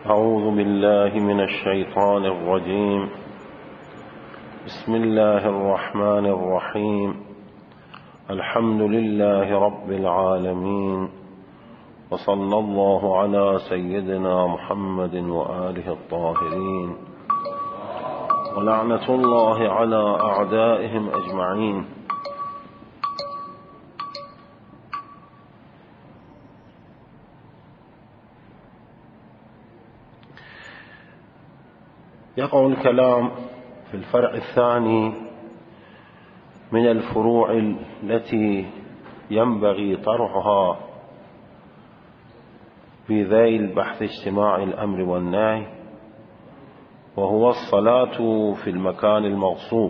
أعوذ بالله من الشيطان الرجيم. بسم الله الرحمن الرحيم. الحمد لله رب العالمين، وصلى الله على سيدنا محمد وآله الطاهرين، ولعنة الله على أعدائهم أجمعين. يقع الكلام في الفرع الثاني من الفروع التي ينبغي طرحها في ذيل بحث اجتماع الأمر والنهي، وهو الصلاة في المكان المغصوب.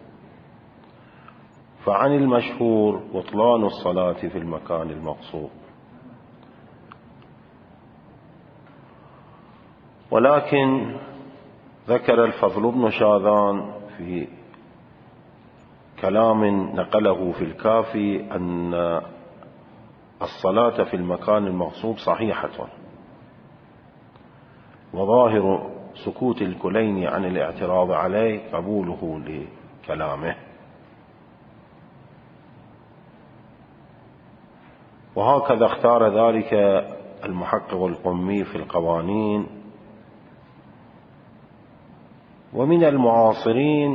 فعن المشهور بطلان الصلاة في المكان المغصوب، ولكن ذكر الفضل بن شاذان في كلام نقله في الكافي أن الصلاة في المكان المغصوب صحيحة، وظاهر سكوت الكليني عن الاعتراض عليه قبوله لكلامه. وهكذا اختار ذلك المحقق القمي في القوانين. ومن المعاصرين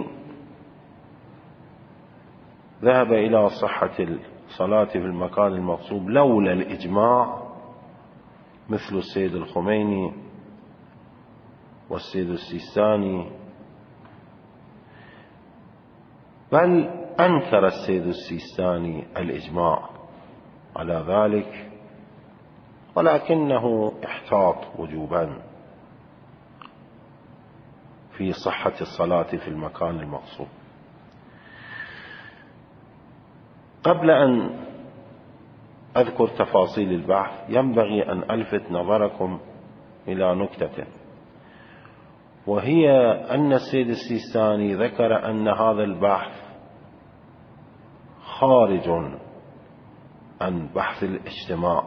ذهب إلى صحة الصلاة في المكان المغصوب لولا الإجماع، مثل السيد الخميني والسيد السيستاني، بل أنكر السيد السيستاني الإجماع على ذلك، ولكنه احتاط وجوبا في صحة الصلاة في المكان المغصوب. قبل أن أذكر تفاصيل البحث ينبغي أن ألفت نظركم إلى نكتة، وهي أن السيد السيستاني ذكر أن هذا البحث خارج عن بحث الاجتماع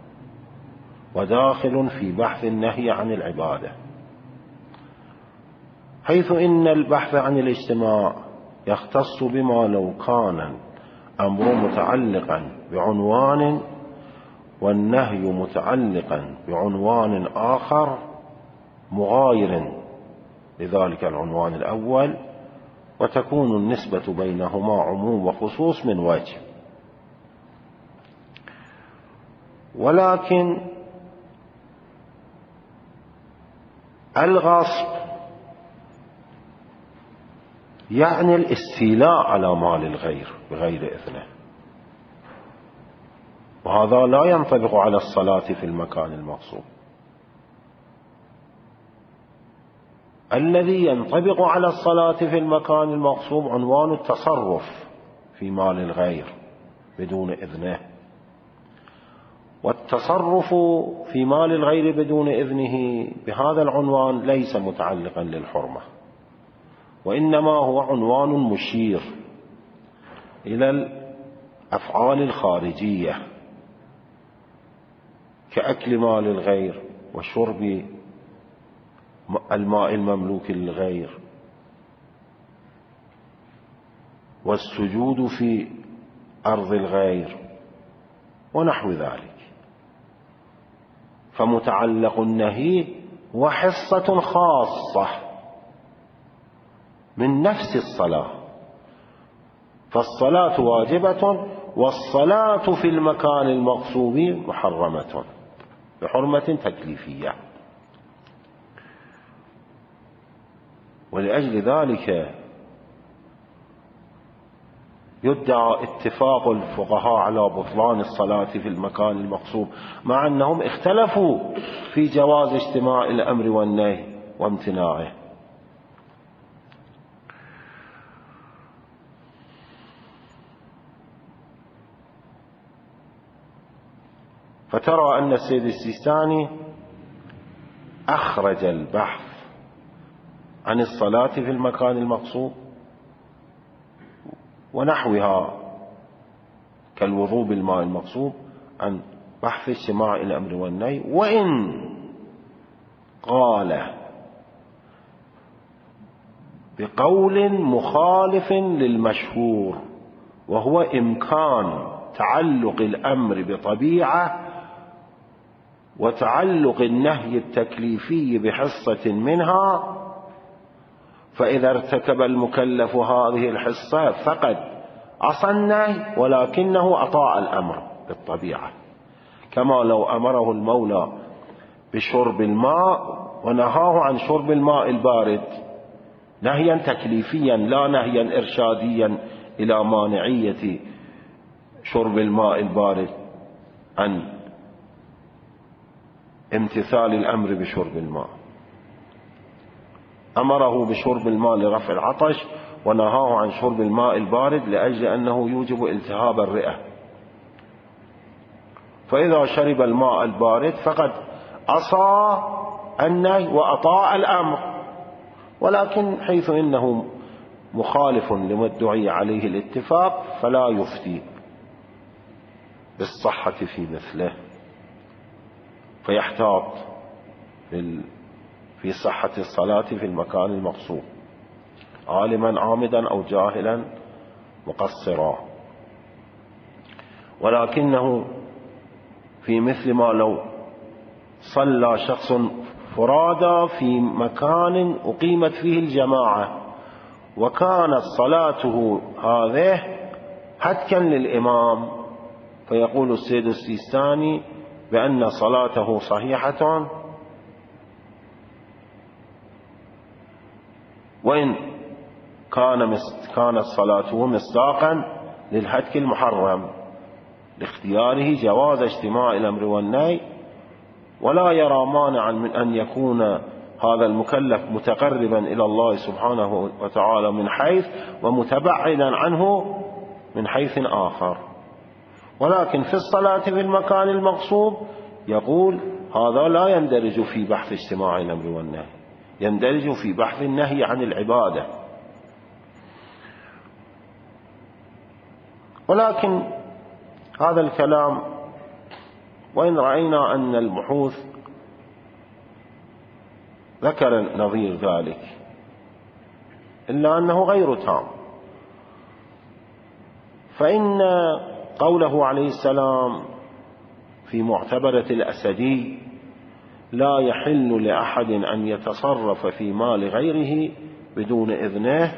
وداخل في بحث النهي عن العبادة، حيث إن البحث عن الاجتماع يختص بما لو كان أمر متعلقا بعنوان والنهي متعلقا بعنوان آخر مغاير لذلك العنوان الأول، وتكون النسبة بينهما عموم وخصوص من وجه. ولكن الغصب يعني الاستيلاء على مال الغير بغير إذنه، وهذا لا ينطبق على الصلاة في المكان المغصوب. الذي ينطبق على الصلاة في المكان المغصوب عنوان التصرف في مال الغير بدون إذنه، والتصرف في مال الغير بدون إذنه بهذا العنوان ليس متعلقا للحرمة، وإنما هو عنوان مشير إلى الأفعال الخارجية كأكل مال الغير وشرب الماء المملوك للغير والسجود في أرض الغير ونحو ذلك. فمتعلق النهي وحصة خاصة من نفس الصلاة، فالصلاة واجبة والصلاة في المكان المغصوب محرمة بحرمة تكليفية. ولأجل ذلك يدعى اتفاق الفقهاء على بطلان الصلاة في المكان المغصوب، مع أنهم اختلفوا في جواز اجتماع الأمر والنهي وامتناعه. فترى أن السيد السيستاني أخرج البحث عن الصلاة في المكان المغصوب ونحوها كالوضوء بالماء المغصوب عن بحث اجتماع الأمر والنهي، وإن قال بقول مخالف للمشهور، وهو إمكان تعلق الأمر بطبيعة وتعلق النهي التكليفي بحصة منها، فإذا ارتكب المكلف هذه الحصة فقد عصى النهي ولكنه أطاع الأمر بالطبيعة، كما لو أمره المولى بشرب الماء ونهاه عن شرب الماء البارد نهيا تكليفيا لا نهيا إرشاديا إلى مانعية شرب الماء البارد عن امتثال الأمر بشرب الماء. أمره بشرب الماء لرفع العطش ونهاه عن شرب الماء البارد لأجل أنه يوجب التهاب الرئة، فإذا شرب الماء البارد فقد عصى النهي وأطاع الأمر، ولكن حيث إنه مخالف لما ادعي عليه الاتفاق فلا يفتي بالصحة في مثله، فيحتاط في صحة الصلاة في المكان المقصود عالما عامدا أو جاهلا مقصرا. ولكنه في مثل ما لو صلى شخص فرادى في مكان أقيمت فيه الجماعة وكانت صلاته هذه هتكا للإمام، فيقول السيد السيستاني بأن صلاته صحيحة وإن كانت صلاته مصداقا للهتك المحرم لاختياره جواز اجتماع الأمر والنهي، ولا يرى مانعا من أن يكون هذا المكلف متقربا إلى الله سبحانه وتعالى من حيث ومتبعدا عنه من حيث آخر. ولكن في الصلاة في المكان المقصود يقول هذا لا يندرج في بحث اجتماع الأمر والنهي، يندرج في بحث النهي عن العبادة. ولكن هذا الكلام وإن رأينا أن البحوث ذكر نظير ذلك إلا أنه غير تام، فإن قوله عليه السلام في معتبرة الأسدي لا يحل لأحد أن يتصرف في مال غيره بدون إذنه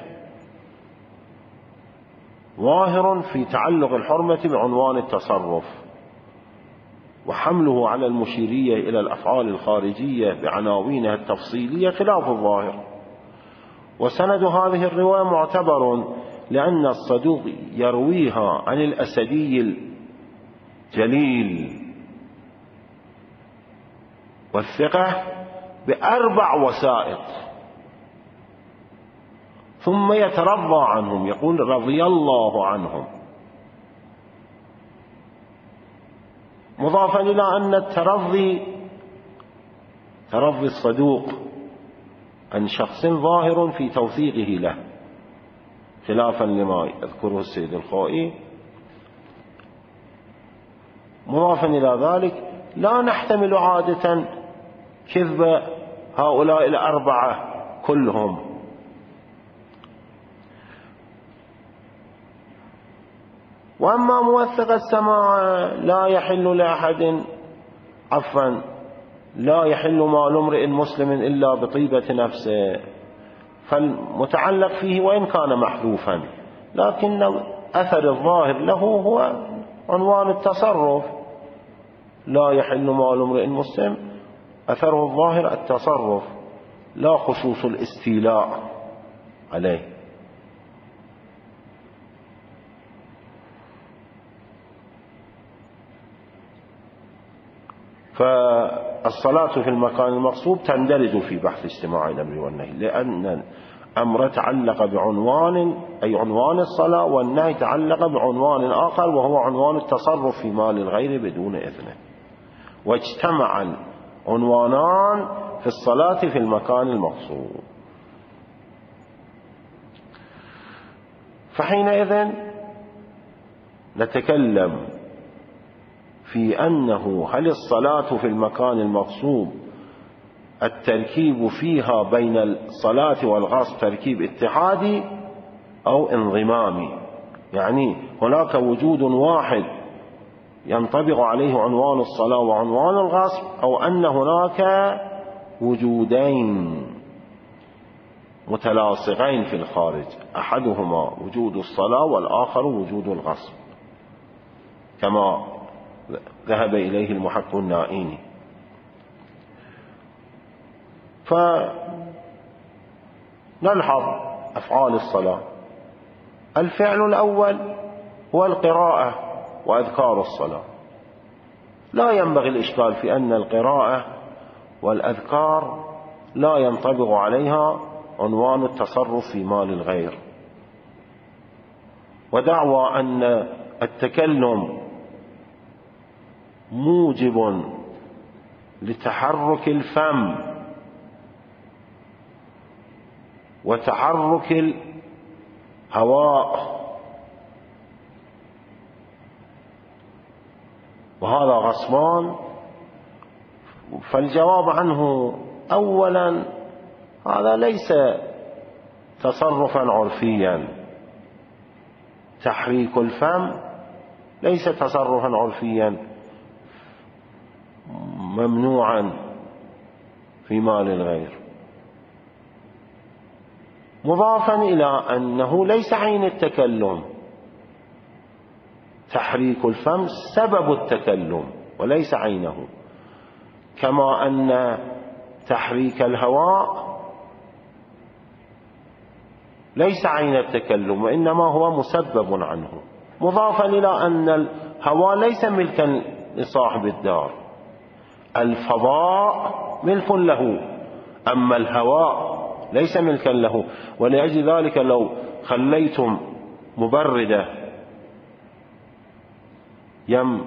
ظاهر في تعلق الحرمة بعنوان التصرف، وحمله على المشيرية إلى الأفعال الخارجية بعناوينها التفصيلية خلاف الظاهر. وسند هذه الرواية معتبر لأن الصدوق يرويها عن الأسدي الجليل والثقة ب4 وسائط، ثم يترضى عنهم يقول رضي الله عنهم، مضافا إلى أن ترضي الصدوق عن شخص ظاهر في توثيقه له خلافا لما يذكره السيد الخوئي. مضافا إلى ذلك لا نحتمل عادة كذب هؤلاء ال4 كلهم، وأما موثق السماع لا يحل لأحد لا يحل مال امرئ مسلم إلا بطيبة نفسه، فالمتعلق فيه وإن كان محذوفا لكن أثر الظاهر له هو عنوان التصرف. لا يحل مال امرئ مسلم أثره الظاهر التصرف لا خصوص الاستيلاء عليه. فالصلاة في المكان المقصود تندرج في بحث اجتماع الأمر والنهي، لأن الأمر تعلق بعنوان أي عنوان الصلاة، والنهي تعلق بعنوان آخر وهو عنوان التصرف في مال الغير بدون إذنه، واجتمع عنوانان في الصلاة في المكان المقصود. فحينئذ نتكلم في أنه هل الصلاة في المكان المقصود التركيب فيها بين الصلاة والغصب تركيب اتحادي أو انضمامي، يعني هناك وجود واحد ينطبق عليه عنوان الصلاة وعنوان الغصب، أو أن هناك وجودين متلاصقين في الخارج، أحدهما وجود الصلاة والآخر وجود الغصب، كما ذهب إليه المحقق النائيني. فنلحظ أفعال الصلاة. الفعل الأول هو القراءة وأذكار الصلاة. لا ينبغي الإشكال في أن القراءة والأذكار لا ينطبق عليها عنوان التصرف في مال الغير، ودعوى أن التكلم موجب لتحرك الفم وتحرك الهواء، وهذا غصبان. فالجواب عنه أولا هذا ليس تصرفا عرفيا، تحريك الفم ليس تصرفا عرفيا ممنوعا في مال الغير، مضافا إلى أنه ليس عين التكلم. تحريك الفم سبب التكلم وليس عينه، كما أن تحريك الهواء ليس عين التكلم وإنما هو مسبب عنه، مضافا إلى أن الهواء ليس ملكا لصاحب الدار، الفضاء ملك له، أما الهواء ليس ملكا له. ولأجل ذلك لو خليتم مبردة يم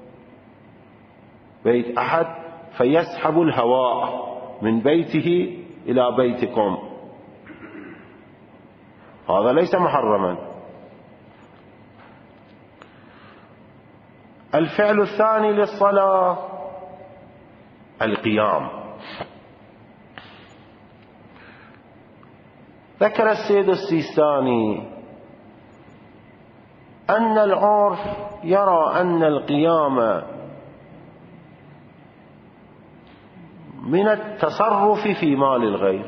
بيت أحد فيسحب الهواء من بيته إلى بيتكم، هذا ليس محرما. الفعل الثاني للصلاة القيام. ذكر السيد السيستاني أن العرف يرى أن القيام من التصرف في مال الغير،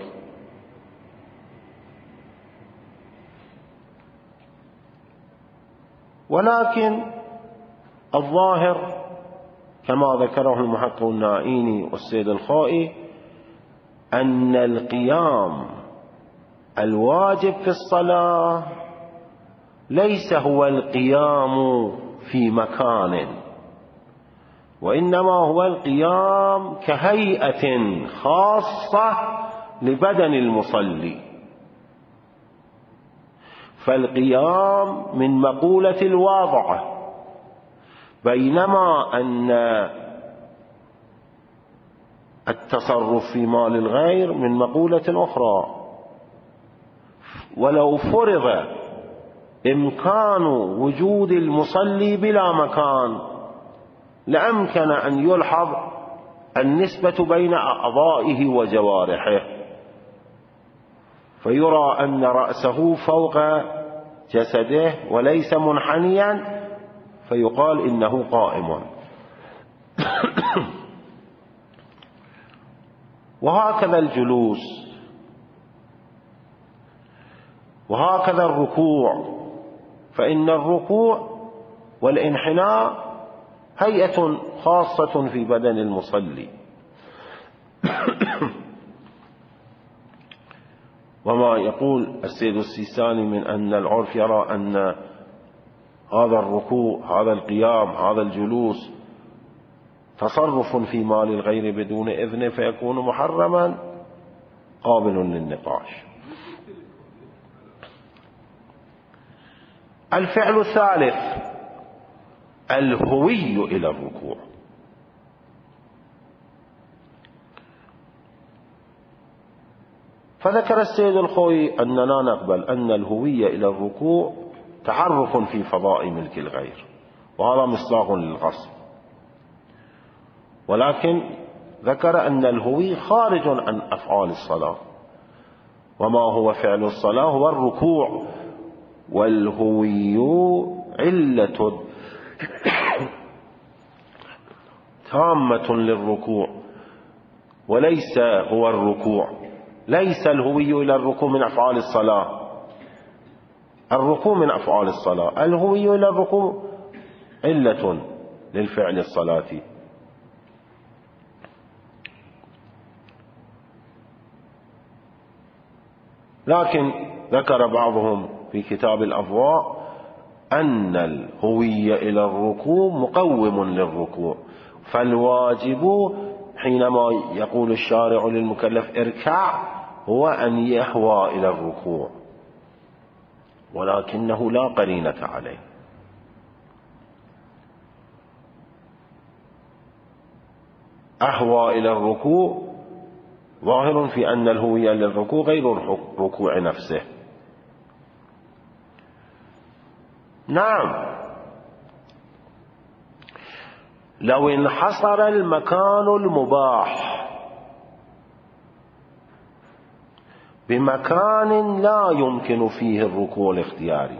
ولكن الظاهر كما ذكره المحقق النائيني والسيد الخائي أن القيام الواجب في الصلاة ليس هو القيام في مكان، وإنما هو القيام كهيئة خاصة لبدن المصلي. فالقيام من مقولة الواضع، بينما أن التصرف في مال الغير من مقولة أخرى. ولو فرض إمكان وجود المصلي بلا مكان لأمكن أن يلحظ النسبة بين أعضائه وجوارحه، فيرى أن رأسه فوق جسده وليس منحنيا، فيقال إنه قائم. وهكذا الجلوس، وهكذا الركوع، فإن الركوع والانحناء هيئة خاصة في بدن المصلي. وما يقول السيد السيستاني من أن العرف يرى أن هذا الركوع، هذا القيام، هذا الجلوس تصرف في مال الغير بدون إذنه فيكون محرما، قابل للنقاش. الفعل الثالث الهوي إلى الركوع. فذكر السيد الخوي أننا نقبل أن الهوية إلى الركوع تحرك في فضاء ملك الغير، وهذا مصداق للغصب، ولكن ذكر أن الهوي خارج عن أفعال الصلاة، وما هو فعل الصلاة هو الركوع، والهوي علة تامة للركوع وليس هو الركوع. ليس الهوي إلى الركوع من أفعال الصلاة، الركوع من أفعال الصلاة، الهوي إلى الركوع علة للفعل الصلاتي. لكن ذكر بعضهم في كتاب الأضواء أن الهوي إلى الركوع مقوم للركوع، فالواجب حينما يقول الشارع للمكلف اركع هو أن يهوى إلى الركوع، ولكنه لا قرينة عليه. أهوى إلى الركوع ظاهر في أن الهوية للركوع غير الركوع نفسه. نعم، لو انحصر المكان المباح بمكان لا يمكن فيه الركوع الاختياري،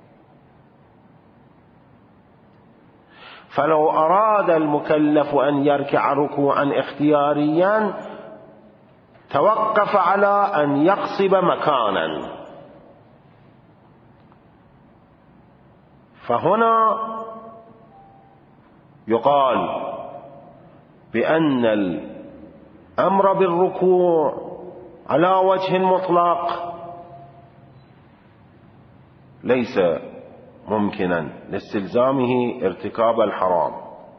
فلو أراد المكلف أن يركع ركوعا اختياريا توقف على أن يقصب مكانا، فهنا يقال بأن الأمر بالركوع على وجه مطلق ليس ممكنا لاستلزامه ارتكاب الحرام،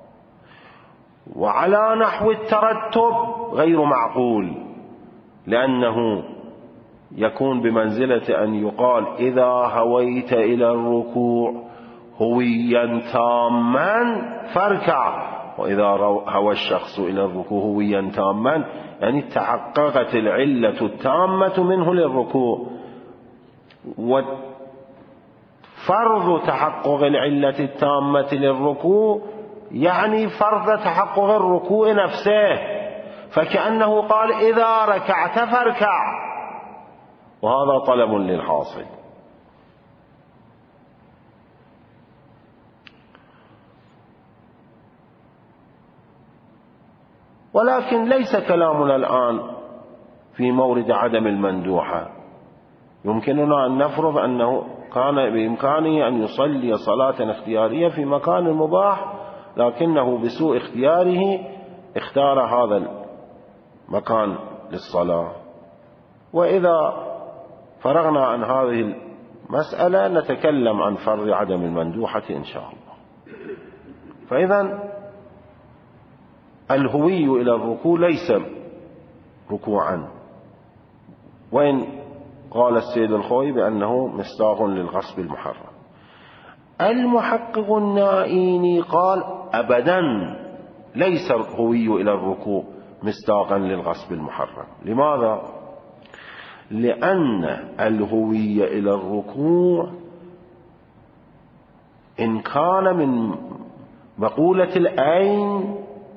وعلى نحو الترتب غير معقول، لأنه يكون بمنزلة أن يقال إذا هويت إلى الركوع هويا تاما فاركع، وإذا هوى الشخص إلى الركوع هويا تاما يعني تحققت العلة التامة منه للركوع. وفرض تحقق العلة التامة للركوع يعني فرض تحقق الركوع نفسه، فكأنه قال إذا ركعت فاركع، وهذا طلب للحاصل. ولكن ليس كلامنا الآن في مورد عدم المندوحة. يمكننا أن نفرض أنه كان بإمكانه أن يصلي صلاة اختيارية في مكان مباح، لكنه بسوء اختياره اختار هذا المكان للصلاة. وإذا فرغنا عن هذه المسألة نتكلم عن فرض عدم المندوحة إن شاء الله. فإذا الهوي إلى الركوع ليس ركوعا، وإن قال السيد الخوئي بأنه مصداق للغصب المحرم. المحقق النائيني قال أبدا ليس الهوي إلى الركوع مصداقا للغصب المحرم. لماذا؟ لأن الهوي إلى الركوع إن كان من مقولة العين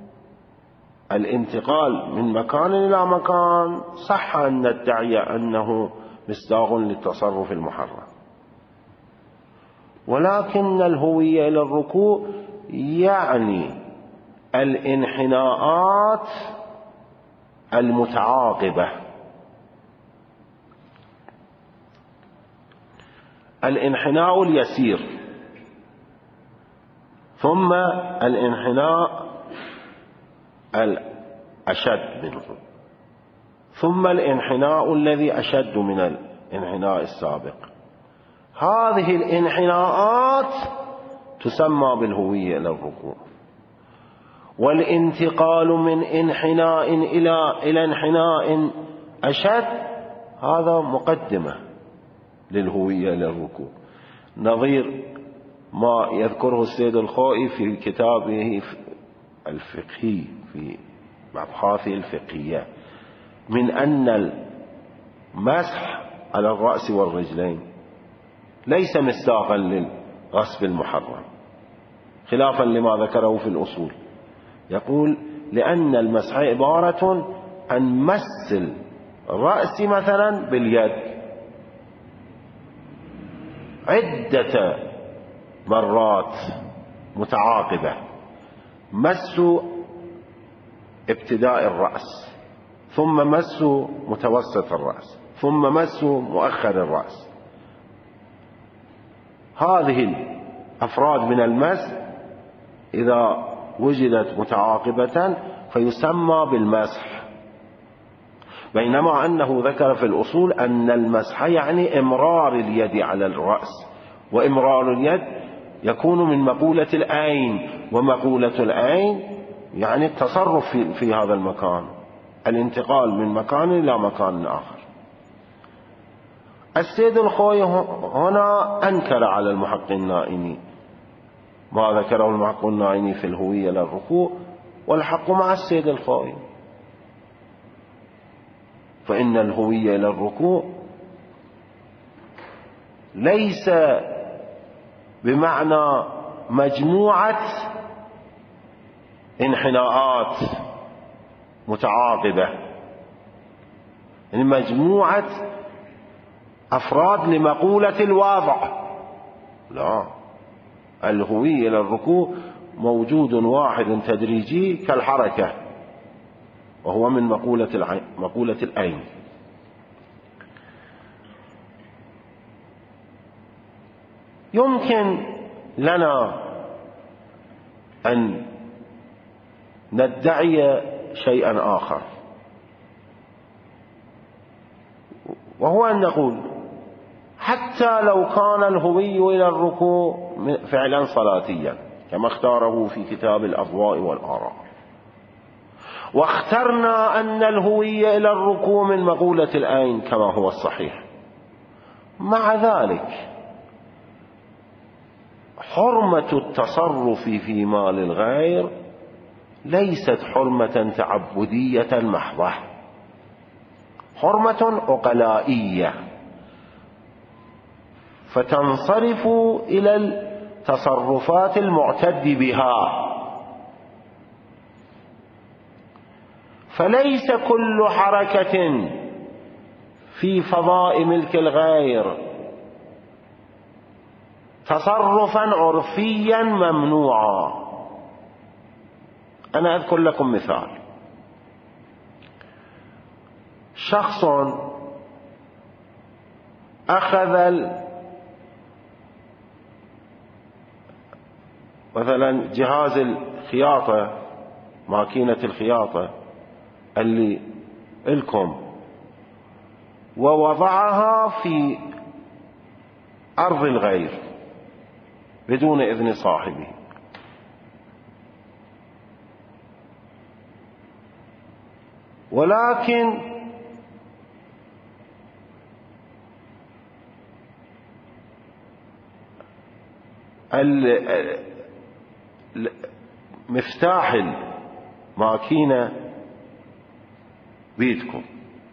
الانتقال من مكان إلى مكان صح أن ندعي أنه مصداق للتصرف المحرم، ولكن الهوية إلى الركوع يعني الانحناءات المتعاقبة، الانحناء اليسير ثم الانحناء الأشد منه ثم الانحناء الذي أشد من الانحناء السابق. هذه الانحناءات تسمى بالهوية إلى الركوع. والانتقال من انحناء إلى انحناء أشد هذا مقدمة للهوية إلى الركوع، نظير ما يذكره السيد الخوئي في كتابه الفقهي في أبحاثه الفقهية من أن المسح على الرأس والرجلين ليس مصداقا للغصب المحرم، خلافا لما ذكره في الأصول. يقول لأن المسح عبارة عن مس الرأس مثلا باليد عدة مرات متعاقبة، مس ابتداء الرأس، ثم مس متوسط الرأس، ثم مس مؤخر الرأس. هذه الأفراد من المس إذا وجدت متعاقبة فيسمى بالمسح، بينما أنه ذكر في الأصول أن المسح يعني إمرار اليد على الرأس، وإمرار اليد يكون من مقولة العين، ومقولة العين يعني التصرف في هذا المكان، الانتقال من مكان إلى مكان آخر. السيد الخوئي هنا أنكر على المحقق النائمي ما ذكره المحقق النائمي في الهوية للركوع، والحق مع السيد الخوئي، فإن الهوية للركوع ليس بمعنى مجموعة انحناءات متعاقبة، يعني مجموعة أفراد لمقولة الوضع، لا، الهوية للركوع موجود واحد تدريجي كالحركة، وهو من مقولة العين. يمكن لنا أن ندعي شيئا آخر، وهو أن نقول حتى لو كان الهوي إلى الركوع فعلا صلاتيا كما اختاره في كتاب الأضواء والآراء، واخترنا أن الهوية إلى الركوع من مقولة العين كما هو الصحيح، مع ذلك حرمة التصرف في مال الغير ليست حرمة تعبدية محضة، حرمة عقلائية، فتنصرف إلى التصرفات المعتد بها. فليس كل حركة في فضاء ملك الغير تصرفا عرفيا ممنوعا. أنا أذكر لكم مثال. شخص أخذ مثلا جهاز الخياطة، ماكينة الخياطة اللي لكم، ووضعها في أرض الغير بدون إذن صاحبه، ولكن مفتاح الماكينة بيدكم،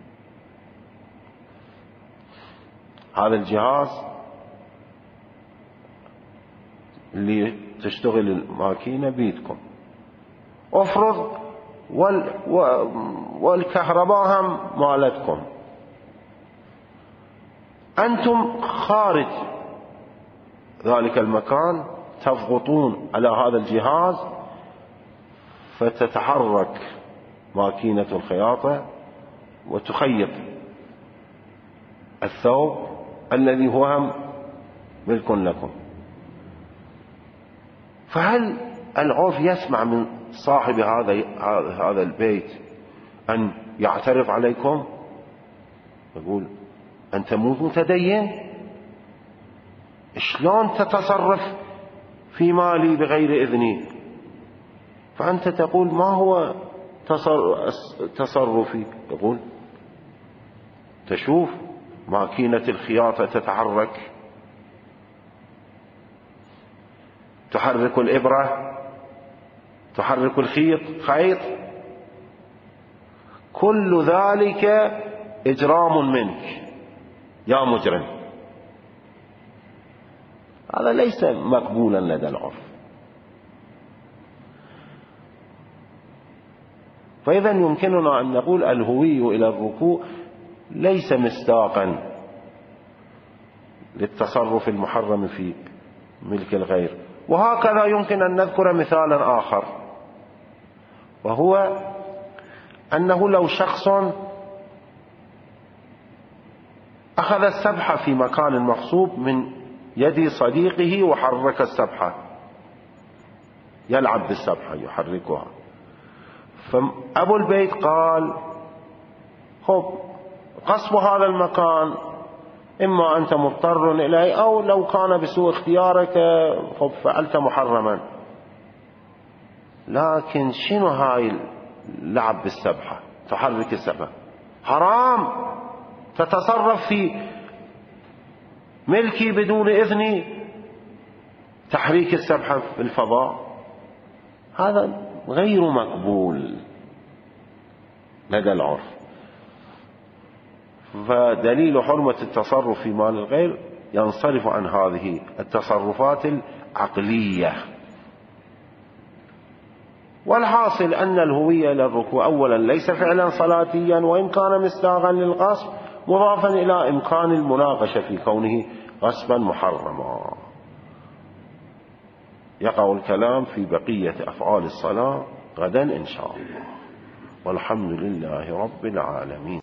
هذا الجهاز اللي تشتغل الماكينة بيدكم، افرض والكهرباء هم مالتكم، أنتم خارج ذلك المكان تضغطون على هذا الجهاز فتتحرك ماكينة الخياطة وتخيط الثوب الذي هو هم ملك لكم. فهل العرف يسمع من صاحب هذا البيت أن يعترف عليكم؟ يقول أنت مو متدين، شلون تتصرف في مالي بغير إذني؟ فأنت تقول ما هو تصرفي؟ يقول تشوف ماكينة الخياطة تتحرك، تحرك الإبرة، تحرك خيط، كل ذلك إجرام منك يا مجرم. هذا ليس مقبولا لدى العرف. فإذا يمكننا أن نقول الهوي إلى الركوع ليس مصداقا للتصرف المحرم في ملك الغير. وهكذا يمكن أن نذكر مثالا آخر، وهو أنه لو شخص أخذ السبحة في مكان مغصوب من يد صديقه وحرك السبحة، يلعب بالسبحة يحركها، فأبو البيت قال خب غصب هذا المكان إما أنت مضطر إليه أو لو كان بسوء اختيارك خب فعلت محرما. لكن شنو هاي اللعب بالسبحة، تحرك السبحة حرام، تتصرف في ملكي بدون إذني، تحريك السبحة في الفضاء هذا غير مقبول لدى العرف. فدليل حرمة التصرف في مال الغير ينصرف عن هذه التصرفات العقلية. والحاصل أن الهوية إلى الركوع أولا ليس فعلا صلاتيا، وإن كان مصداقا للغصب مضافا إلى إمكان المناقشة في كونه غصبا محرما. يقع الكلام في بقية أفعال الصلاة غدا إن شاء الله، والحمد لله رب العالمين.